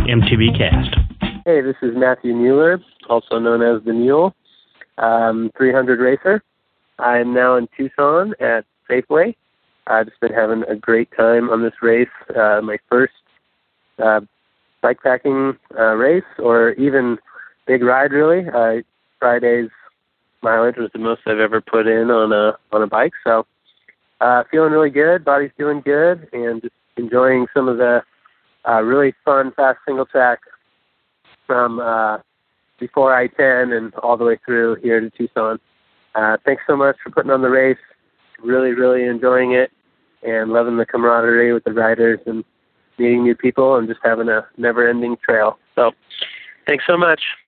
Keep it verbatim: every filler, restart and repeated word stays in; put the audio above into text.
M T B Cast. Hey, this is Matthew Mueller, also known as the Mule, um, three hundred racer. I'm now in Tucson at Safeway. I've just been having a great time on this race. Uh, my first uh, bikepacking uh, race, or even big ride, really. Uh, Friday's mileage was the most I've ever put in on a on a bike, so uh, feeling really good. Body's feeling good, and just enjoying some of the uh, really fun, fast single track from uh, before I ten and all the way through here to Tucson. Uh, thanks so much for putting on the race. Really, really enjoying it and loving the camaraderie with the riders and meeting new people and just having a never-ending trail. So thanks so much.